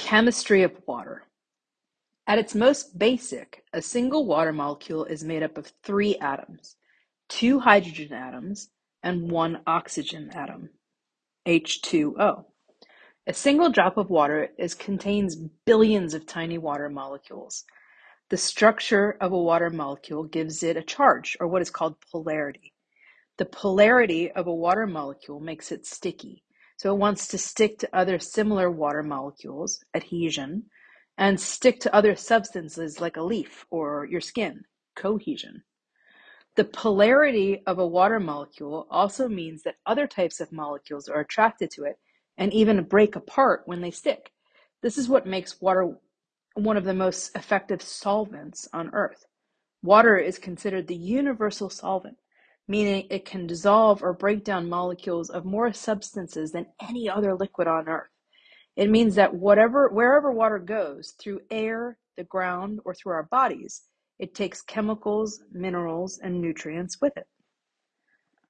Chemistry of water. At its most basic, a single water molecule is made up of three atoms, two hydrogen atoms and one oxygen atom, H2O. A single drop of water contains billions of tiny water molecules. The structure of a water molecule gives it a charge, or what is called polarity. The polarity of a water molecule makes it sticky. So it wants to stick to other similar water molecules, adhesion, and stick to other substances like a leaf or your skin, cohesion. The polarity of a water molecule also means that other types of molecules are attracted to it and even break apart when they stick. This is what makes water one of the most effective solvents on Earth. Water is considered the universal solvent, meaning it can dissolve or break down molecules of more substances than any other liquid on Earth. It means that wherever water goes, through air, the ground, or through our bodies, it takes chemicals, minerals, and nutrients with it.